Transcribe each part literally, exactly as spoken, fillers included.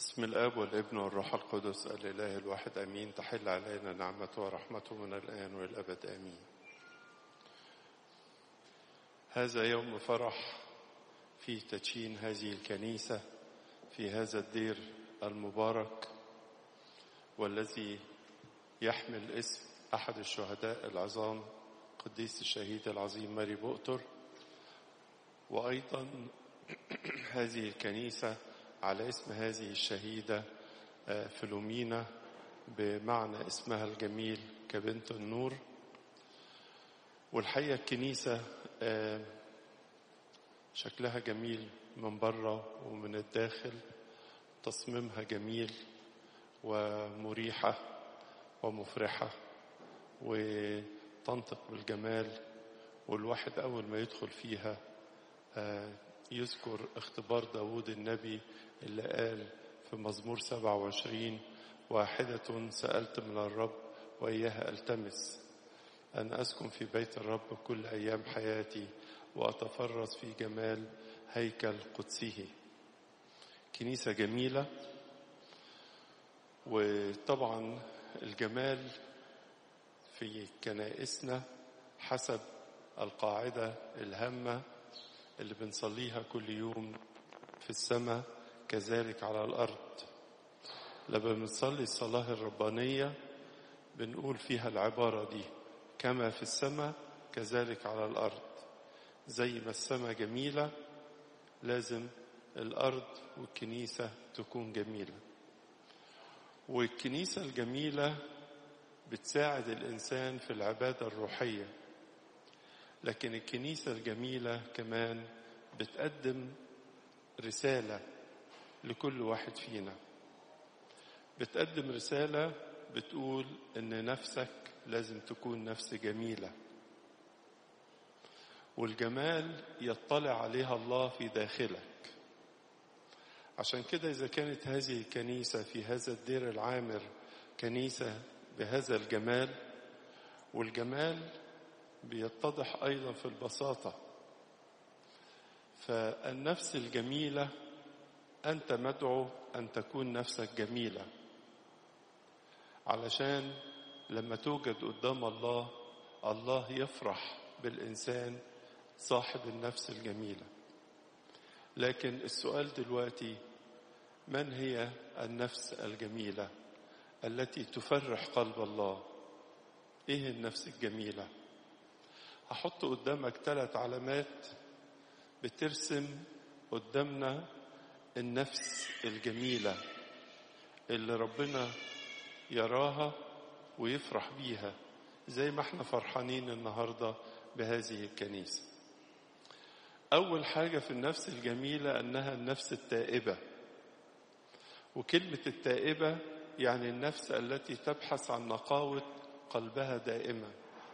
بسم الآب والابن والروح القدس الإله الواحد أمين. تحل علينا نعمته ورحمته من الآن والأبد آمين. هذا يوم فرح في تدشين هذه الكنيسة في هذا الدير المبارك، والذي يحمل اسم أحد الشهداء العظام قديس الشهيد العظيم ماري بؤتر. وأيضا هذه الكنيسة على اسم هذه الشهيدة فلومينا، بمعنى اسمها الجميل كبنت النور. والحقيقة الكنيسة شكلها جميل من بره ومن الداخل، تصميمها جميل ومريحة ومفرحة وتنطق بالجمال. والواحد أول ما يدخل فيها يذكر اختبار داود النبي اللي قال في مزمور سبعة وعشرين: واحدة سألت من الرب وإياها ألتمس، أن أسكن في بيت الرب كل أيام حياتي وأتفرس في جمال هيكل قدسه. كنيسة جميلة، وطبعا الجمال في كنائسنا حسب القاعدة الهامة اللي بنصليها كل يوم في السماء كذلك على الأرض. لما بنصلي الصلاة الربانية بنقول فيها العبارة دي: كما في السماء كذلك على الأرض. زي ما السماء جميلة لازم الأرض والكنيسة تكون جميلة. والكنيسة الجميلة بتساعد الإنسان في العبادة الروحية، لكن الكنيسة الجميلة كمان بتقدم رسالة لكل واحد فينا. بتقدم رسالة بتقول إن نفسك لازم تكون نفس جميلة، والجمال يطلع عليها الله في داخلك. عشان كده إذا كانت هذه الكنيسة في هذا الدير العامر كنيسة بهذا الجمال، والجمال بيتضح أيضا في البساطة، فالنفس الجميلة أنت مدعو أن تكون نفسك جميلة، علشان لما توجد قدام الله الله يفرح بالإنسان صاحب النفس الجميلة. لكن السؤال دلوقتي: من هي النفس الجميلة التي تفرح قلب الله؟ إيه النفس الجميلة؟ هحط قدامك ثلاث علامات بترسم قدامنا النفس الجميلة اللي ربنا يراها ويفرح بيها، زي ما احنا فرحانين النهاردة بهذه الكنيسة. أول حاجة في النفس الجميلة أنها النفس التائبة. وكلمة التائبة يعني النفس التي تبحث عن نقاوة قلبها دائما.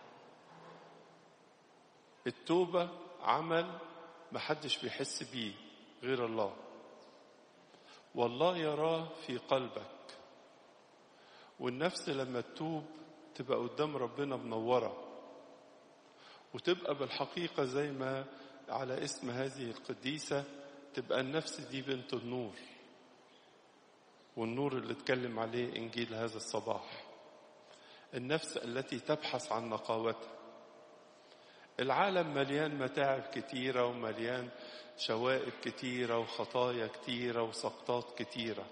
التوبة عمل محدش بيحس بيه غير الله، والله يراه في قلبك. والنفس لما تتوب تبقى قدام ربنا منورة، وتبقى بالحقيقة زي ما على اسم هذه القديسة تبقى النفس دي بنت النور، والنور اللي اتكلم عليه إنجيل هذا الصباح. النفس التي تبحث عن نقاوتها. العالم مليان متاعب كتيرة ومليان شوائب كتيرة وخطايا كتيرة وسقطات كتيرة،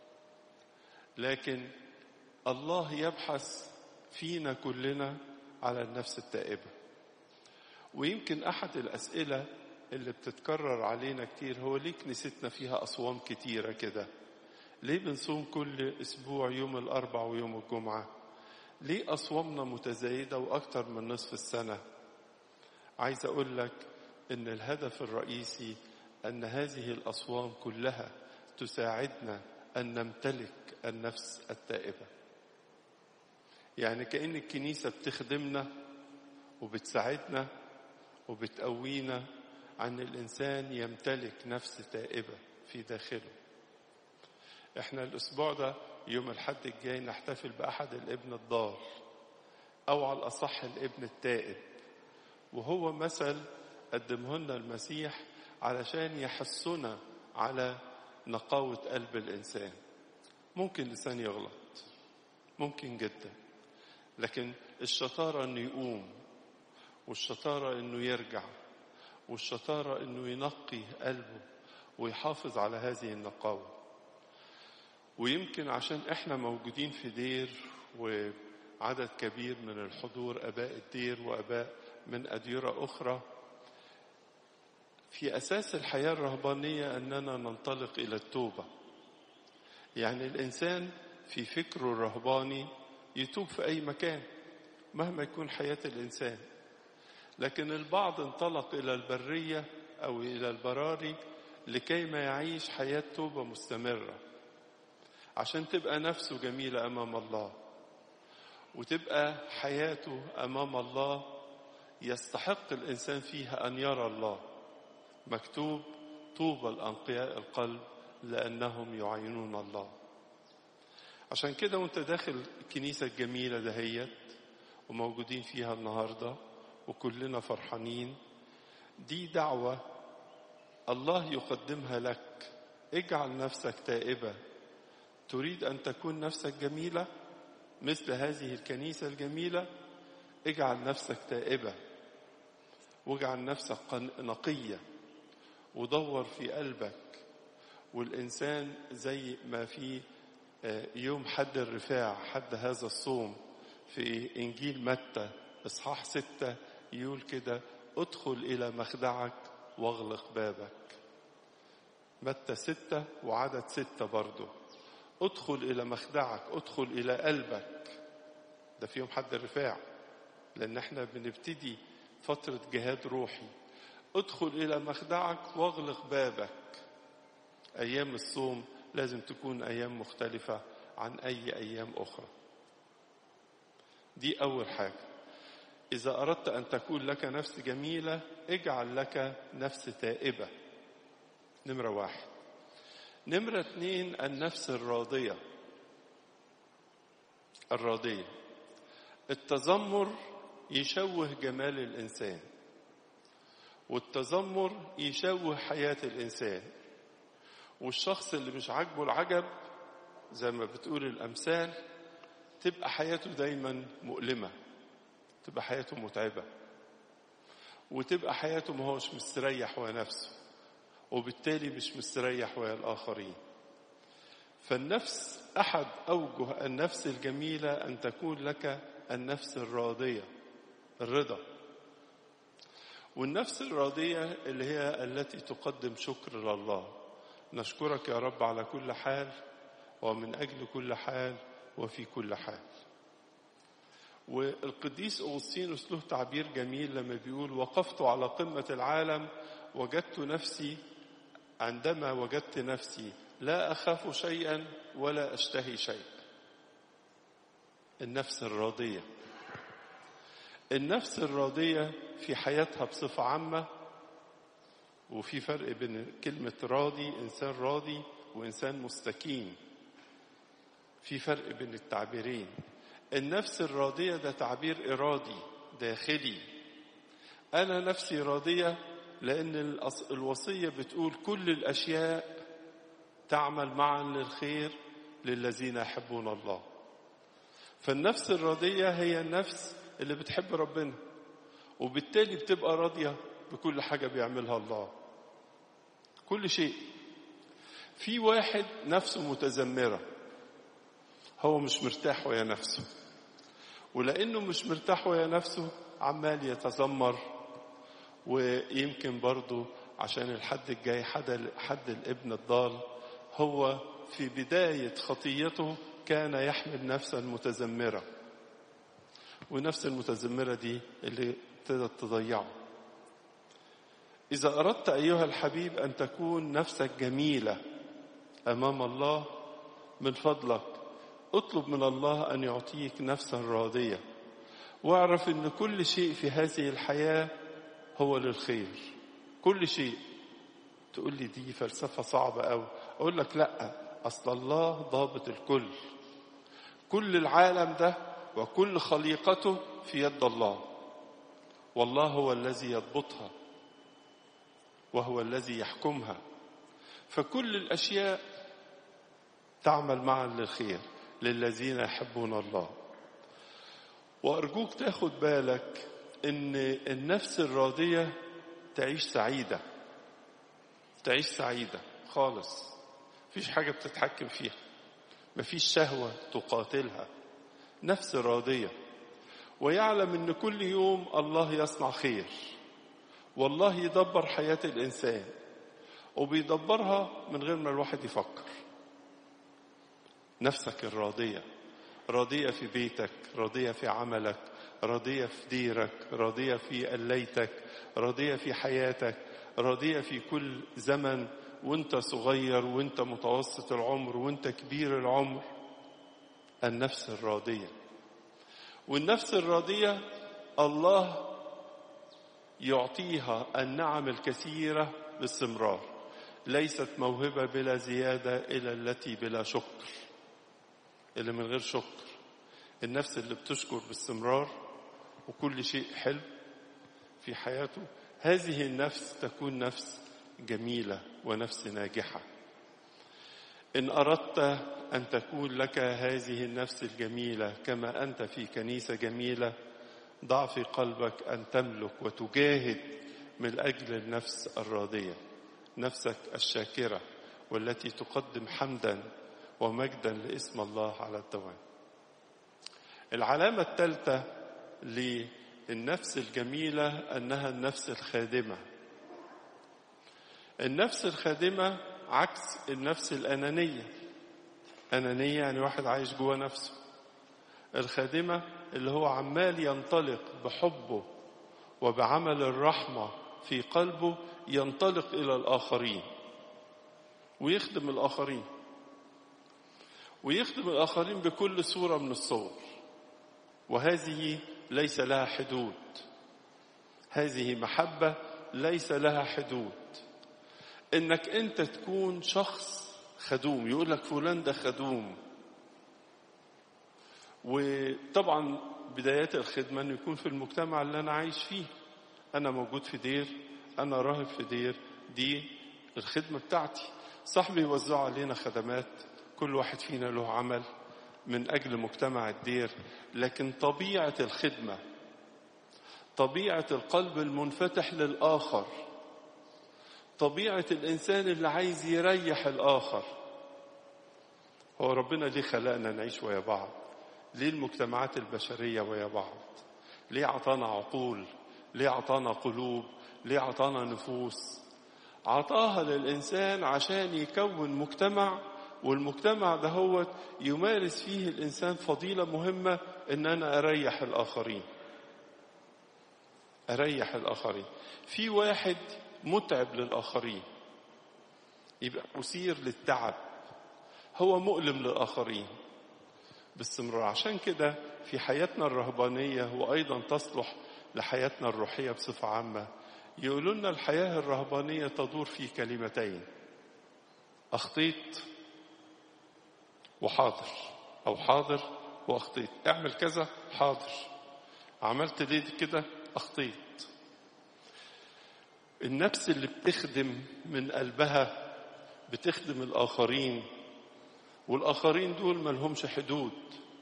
لكن الله يبحث فينا كلنا على النفس التائبة. ويمكن أحد الأسئلة اللي بتتكرر علينا كتير هو: ليه كنيستنا فيها أصوام كتيرة كده؟ ليه بنصوم كل أسبوع يوم الأربع ويوم الجمعة؟ ليه أصوامنا متزايدة وأكتر من نصف السنة؟ عايز أقول لك إن الهدف الرئيسي أن هذه الأصوام كلها تساعدنا أن نمتلك النفس التائبة. يعني كأن الكنيسة بتخدمنا وبتساعدنا وبتقوينا عن الإنسان يمتلك نفس تائبة في داخله. إحنا الأسبوع ده يوم الحد الجاي نحتفل بأحد الابن الضال، أو على الأصح الابن التائب، وهو مثل قدمه لنا المسيح علشان يحسنا على نقاوة قلب الإنسان. ممكن لسان يغلط، ممكن جدا، لكن الشطارة انه يقوم، والشطارة انه يرجع، والشطارة انه ينقي قلبه ويحافظ على هذه النقاوة. ويمكن عشان احنا موجودين في دير وعدد كبير من الحضور اباء الدير واباء من اديرة اخرى، في اساس الحياة الرهبانية اننا ننطلق الى التوبة. يعني الانسان في فكره الرهباني يتوب في اي مكان مهما يكون حياة الانسان، لكن البعض انطلق الى البرية او الى البراري لكي ما يعيش حياة توبة مستمرة، عشان تبقى نفسه جميلة أمام الله، وتبقى حياته أمام الله يستحق الإنسان فيها أن يرى الله. مكتوب: طوبى الأنقياء القلب لأنهم يعينون الله. عشان كده وانت داخل الكنيسة الجميلة دهيت وموجودين فيها النهاردة وكلنا فرحانين، دي دعوة الله يقدمها لك. اجعل نفسك تائبة. تريد أن تكون نفسك جميلة مثل هذه الكنيسة الجميلة؟ اجعل نفسك تائبة، واجعل نفسك نقية، ودور في قلبك. والإنسان زي ما في يوم حد الرفاع، حد هذا الصوم، في إنجيل متى إصحاح ستة يقول كده: ادخل إلى مخدعك واغلق بابك. متى ستة وعدد ستة برضو: ادخل إلى مخدعك، ادخل إلى قلبك. ده في يوم حد الرفاع، لأن احنا بنبتدي فترة جهاد روحي. ادخل إلى مخدعك واغلق بابك. أيام الصوم لازم تكون أيام مختلفة عن أي أيام أخرى. دي أول حاجة. إذا أردت أن تكون لك نفس جميلة، اجعل لك نفس تائبة. نمرة واحد. نمرة اتنين: النفس الراضية. الراضية. التذمر يشوه جمال الإنسان، والتذمر يشوه حياة الإنسان. والشخص اللي مش عاجبه العجب زي ما بتقول الأمثال تبقى حياته دايما مؤلمة، تبقى حياته متعبة، وتبقى حياته ما هوش مستريح ويا نفسه، وبالتالي مش مستريح ويا الآخرين. فالنفس أحد أوجه النفس الجميلة أن تكون لك النفس الراضية، الرضا. والنفس الراضية اللي هي التي تقدم شكر لله: نشكرك يا رب على كل حال، ومن أجل كل حال، وفي كل حال. والقديس أغسطينوس له تعبير جميل لما بيقول: وقفت على قمة العالم وجدت نفسي، عندما وجدت نفسي لا أخاف شيئا ولا أشتهي شيء. النفس الراضية. النفس الراضية في حياتها بصفة عامة، وفي فرق بين كلمة راضي، إنسان راضي، وإنسان مستكين. في فرق بين التعبيرين. النفس الراضية ده تعبير إرادي داخلي. أنا نفسي راضية لأن الوصية بتقول: كل الأشياء تعمل معا للخير للذين يحبون الله. فالنفس الراضية هي النفس اللي بتحب ربنا، وبالتالي بتبقى راضية بكل حاجة بيعملها الله، كل شيء. في واحد نفسه متذمرة، هو مش مرتاح ويا نفسه، ولأنه مش مرتاح ويا نفسه عمال يتذمر. ويمكن برضو عشان الحد الجاي حد, حد الابن الضال، هو في بداية خطيته كان يحمل نفسا متذمرة، ونفس المتذمرة دي اللي ابتدت تضيعه. إذا أردت أيها الحبيب أن تكون نفسك جميلة أمام الله، من فضلك اطلب من الله أن يعطيك نفسا راضية، واعرف أن كل شيء في هذه الحياة هو للخير. كل شيء. تقول لي دي فلسفة صعبة أوي. أقول لك لا، أصل الله ضابط الكل. كل العالم ده وكل خليقته في يد الله، والله هو الذي يضبطها وهو الذي يحكمها. فكل الأشياء تعمل معا للخير للذين يحبون الله. وأرجوك تاخد بالك إن النفس الراضية تعيش سعيدة، تعيش سعيدة خالص، مفيش حاجة بتتحكم فيها، مفيش شهوة تقاتلها، نفس راضية، ويعلم إن كل يوم الله يصنع خير، والله يدبر حياة الإنسان وبيدبرها من غير ما الواحد يفكر. نفسك الراضية، راضية في بيتك، راضية في عملك، راضية في ديرك، راضية في قليتك، راضية في حياتك، راضية في كل زمن، وانت صغير وانت متوسط العمر وانت كبير العمر. النفس الراضية. والنفس الراضية الله يعطيها النعم الكثيرة باستمرار، ليست موهبة بلا زيادة إلى التي بلا شكر، اللي من غير شكر. النفس اللي بتشكر باستمرار وكل شيء حلو في حياته، هذه النفس تكون نفس جميلة ونفس ناجحة. إن أردت أن تكون لك هذه النفس الجميلة كما أنت في كنيسة جميلة، ضع في قلبك أن تملك وتجاهد من أجل النفس الراضية، نفسك الشاكرة والتي تقدم حمدا ومجدا لاسم الله على الدوام. العلامة الثالثة للنفس الجميلة أنها النفس الخادمة. النفس الخادمة عكس النفس الأنانية. أنانية يعني واحد عايش جوه نفسه. الخادمة اللي هو عمال ينطلق بحبه وبعمل الرحمة في قلبه، ينطلق إلى الآخرين ويخدم الآخرين، ويخدم الآخرين بكل صورة من الصور، وهذه ليس لها حدود. هذه محبة ليس لها حدود. إنك أنت تكون شخص خدوم، يقول لك فلان ده خدوم. وطبعا بدايات الخدمة أن يكون في المجتمع اللي أنا عايش فيه. أنا موجود في دير، أنا راهب في دير، دي الخدمة بتاعتي. صاحبي يوزعوا علينا خدمات، كل واحد فينا له عمل من أجل مجتمع الدير. لكن طبيعة الخدمة، طبيعة القلب المنفتح للآخر، طبيعة الإنسان اللي عايز يريح الآخر. هو ربنا ليه خلقنا نعيش ويا بعض؟ ليه المجتمعات البشرية ويا بعض؟ ليه عطانا عقول؟ ليه عطانا قلوب؟ ليه عطانا نفوس؟ عطاها للإنسان عشان يكون مجتمع، والمجتمع ده هو يمارس فيه الإنسان فضيلة مهمة، إن أنا أريح الآخرين. أريح الآخرين. في واحد متعب للآخرين، يبقى مثير للتعب، هو مؤلم للآخرين باستمرار. عشان كده في حياتنا الرهبانية، وأيضا تصلح لحياتنا الروحية بصفة عامة، يقولوا لنا الحياة الرهبانية تدور في كلمتين: أخطيت وحاضر، أو حاضر وأخطيت. اعمل كذا، حاضر. عملت ليه كده؟ أخطيت. النفس اللي بتخدم من قلبها بتخدم الآخرين، والآخرين دول ما لهمش حدود.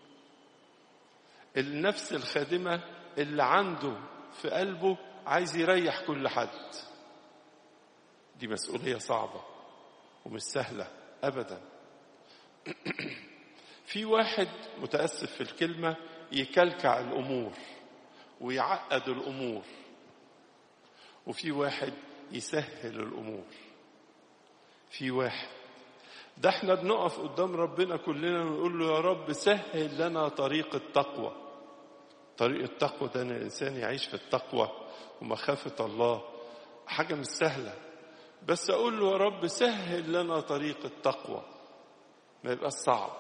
النفس الخادمة اللي عنده في قلبه عايز يريح كل حد، دي مسؤولية صعبة ومش سهلة أبدا. في واحد متأسف في الكلمة يكلكع الأمور ويعقد الأمور، وفي واحد يسهل الأمور. في واحد ده احنا بنقف قدام ربنا كلنا ونقول له يا رب سهل لنا طريق التقوى. طريق التقوى ده ان الانسان يعيش في التقوى ومخافة الله، حاجة مش سهلة، بس اقول له يا رب سهل لنا طريق التقوى، ما يبقى صعب.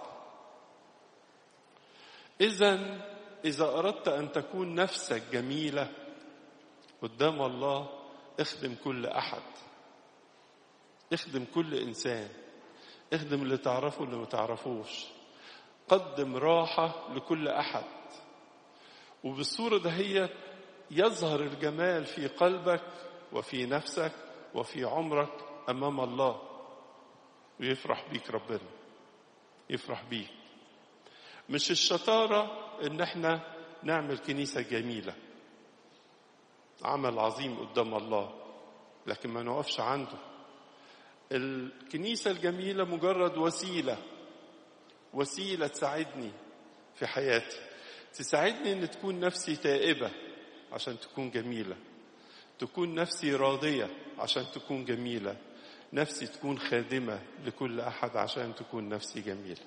اذا اذا اردت ان تكون نفسك جميلة قدام الله، اخدم كل احد، اخدم كل انسان، اخدم اللي تعرفه واللي ما تعرفوش، قدم راحة لكل أحد. وبالصورة ده هي يظهر الجمال في قلبك وفي نفسك وفي عمرك أمام الله، ويفرح بيك ربنا. يفرح بيه. مش الشطارة ان احنا نعمل كنيسة جميلة، عمل عظيم قدام الله، لكن ما نقفش عنده. الكنيسة الجميلة مجرد وسيلة، وسيلة تساعدني في حياتي، تساعدني ان تكون نفسي تائبة عشان تكون جميلة، تكون نفسي راضية عشان تكون جميلة، نفسي تكون خادمة لكل أحد عشان تكون نفسي جميلة.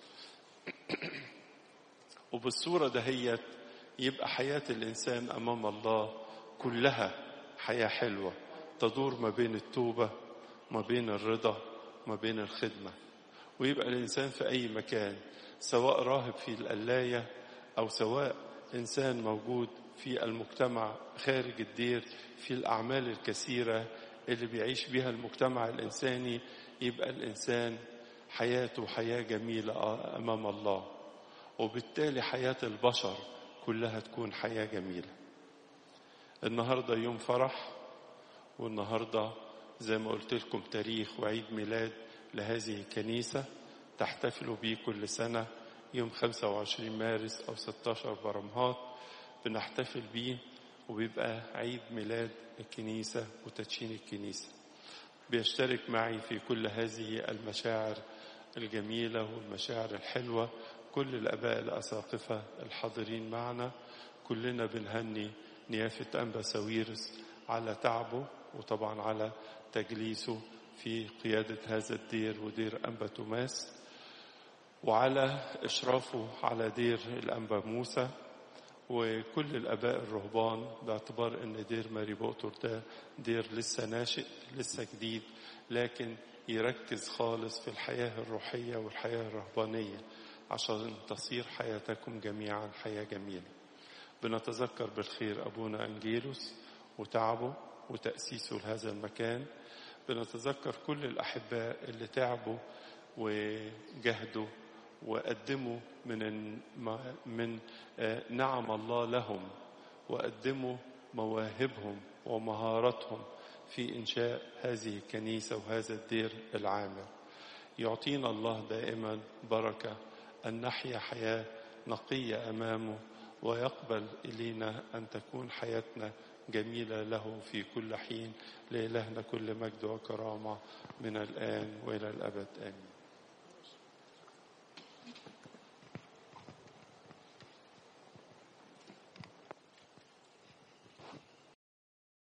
وبالصورة دهيت يبقى حياة الإنسان أمام الله كلها حياة حلوة تدور ما بين التوبة، ما بين الرضا، ما بين الخدمة. ويبقى الإنسان في أي مكان، سواء راهب في القلاية أو سواء إنسان موجود في المجتمع خارج الدير، في الأعمال الكثيرة اللي بيعيش بها المجتمع الإنساني، يبقى الإنسان حياته حياة جميلة أمام الله، وبالتالي حياة البشر كلها تكون حياة جميلة. النهاردة يوم فرح، والنهاردة زي ما قلت لكم تاريخ وعيد ميلاد لهذه الكنيسة تحتفلوا به كل سنة يوم خمسة وعشرين مارس أو ستة عشر برمهات، بنحتفل به وبيبقى عيد ميلاد الكنيسة وتدشين الكنيسة. بيشترك معي في كل هذه المشاعر الجميلة والمشاعر الحلوة كل الآباء الأساقفة الحاضرين معنا. كلنا بنهني نيافة أنبا ساويرس على تعبه، وطبعا على تجليسه في قيادة هذا الدير ودير أنبا توماس، وعلى إشرافه على دير الأنبا موسى، وكل الآباء الرهبان، باعتبار أن دير ماري بؤتر ده دير لسه ناشئ لسه جديد، لكن يركز خالص في الحياة الروحية والحياة الرهبانية عشان تصير حياتكم جميعا حياة جميلة. بنتذكر بالخير أبونا أنجيلوس وتعبه وتأسيسه لهذا المكان. بنتذكر كل الأحباء اللي تعبوا وجهدوا وقدموا من من نعم الله لهم، وقدموا مواهبهم ومهاراتهم في إنشاء هذه الكنيسة وهذا الدير العامر. يعطينا الله دائما بركة أن نحيا حياة نقية أمامه، ويقبل إلينا أن تكون حياتنا جميلة له في كل حين. لإلهنا كل مجد وكرامة من الآن وإلى الأبد، آمين.